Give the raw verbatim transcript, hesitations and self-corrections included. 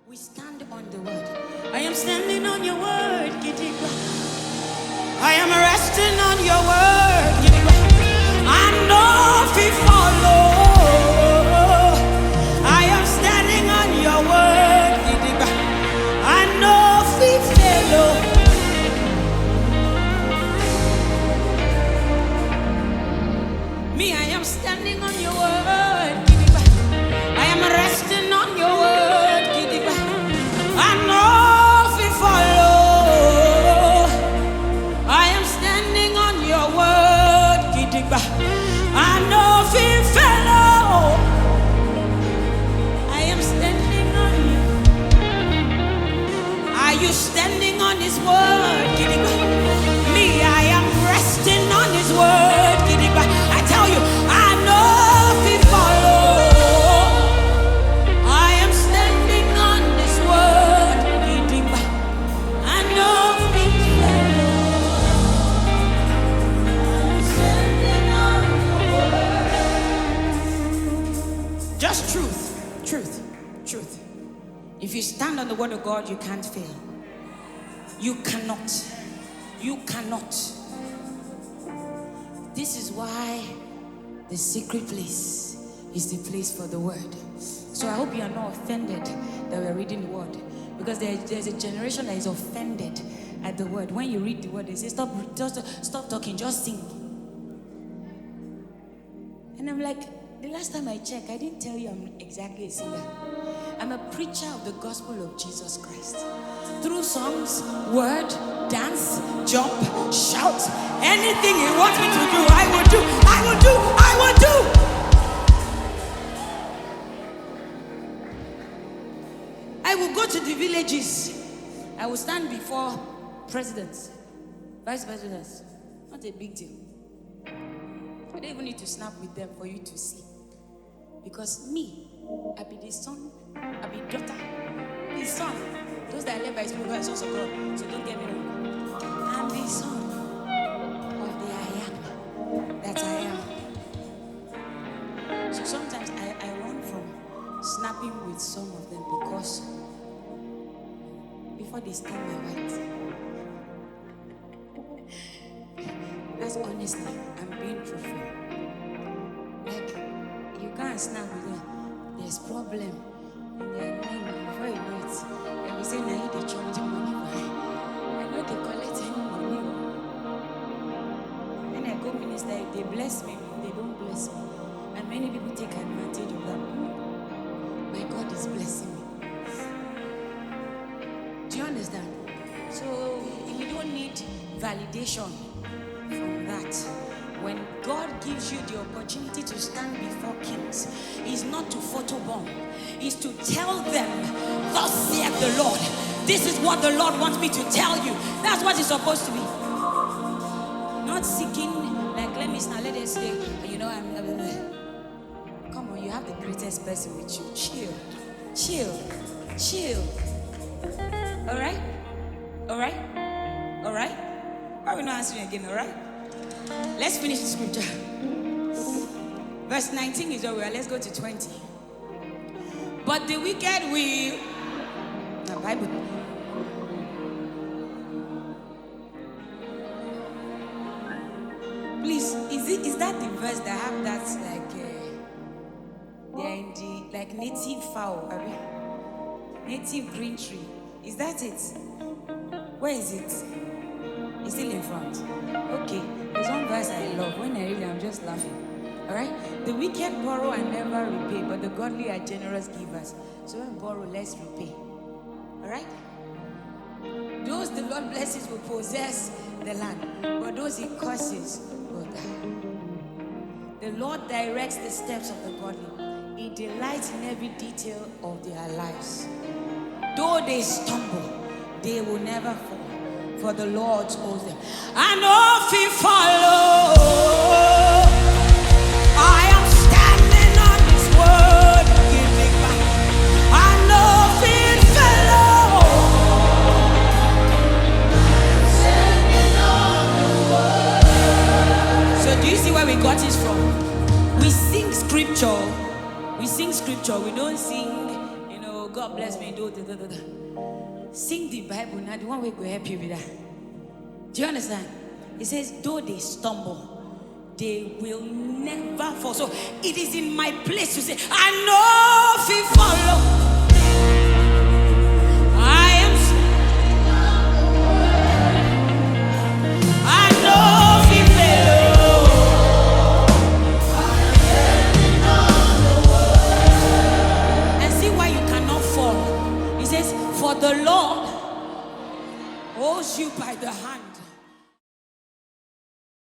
We stand on the word. I am standing on your word, Gidigba. I am resting on your word, Gidigba. I know if we follow. I am standing on your word, Gidigba. I know if we follow. Me, I am standing on your word, Gidigba. I am resting on your word, Gidigba. I know if we follow. I am standing on your word, Gidigba. I know if we follow. I am standing on you. Are you standing on his word, Gidigba? Me, I am resting on his word, Gidigba. I tell you, I know if we follow. I am standing on this word, Gidigba. I know if we follow. I'm standing on the word. Just truth, truth, truth. If you stand on the word of God, you can't fail. You cannot. You cannot. This is why the secret place is the place for the word. So I hope you are not offended that we are reading the word, because there, there's a generation that is offended at the word. When you read the word, they say, stop, just stop talking, just sing. And I'm like, the last time I checked, I didn't tell you I'm exactly a singer. I'm a preacher of the gospel of Jesus Christ. Through songs, word, dance, jump, shout, anything he wants me to do, I will do, I will do, I will do. I will go to the villages. I will stand before presidents, vice presidents. Not a big deal. I don't even need to snap with them for you to see. Because me, I be the son, I be daughter, the son. Those that are led by his people are sons of God. So don't get me wrong. I'm the son of the I am that I am. So sometimes I, I run from snapping with some of them because before they sting my white. That's honestly, I'm being truthful. Like, you can't snap with them. There's problem in their name before you know it. And we say, now you they charge the money. I know they collect any money. When I go minister, if they bless me, they don't bless me. And many people take advantage of that. My God is blessing me. Do you understand? So you don't need validation from that. When God gives you the opportunity to stand before kings, it's not to photobomb, it's to tell them, thus saith the Lord. This is what the Lord wants me to tell you. That's what it's supposed to be. Not seeking, like, let me now let us say, you know, I'm. Uh, come on, you have the greatest person with you. Chill, chill, chill. All right, all right, all right. Why are we not answering again? All right. Let's finish the scripture. Verse nineteen is over. Let's go to twenty. But the wicked will. The Bible. Please, is it is that the verse that have that like uh, they're in the like native fowl, I mean, native green tree? Is that it? Where is it? It's still in front. Okay. There's one verse I love. When I read it, I'm just laughing. Alright? The wicked borrow and never repay, but the godly are generous givers. So when we borrow, let's repay. Alright? Those the Lord blesses will possess the land, but those he curses will die. The Lord directs the steps of the godly. He delights in every detail of their lives. Though they stumble, they will never fall. For the Lord holds them. I know if we follow, I am standing on his word. I know if we follow, standing on the word. So do you see where we got this from? We sing scripture. We sing scripture. We don't sing, you know, God God bless me. Do, do, do, do, do. Sing the Bible now. The one way will help you with that. Do you understand? It says, though they stumble, they will never fall. So it is in my place to say, I know if you follow. I am. I know if you fail. And see why you cannot fall. It says, for the Lord holds you by the hand.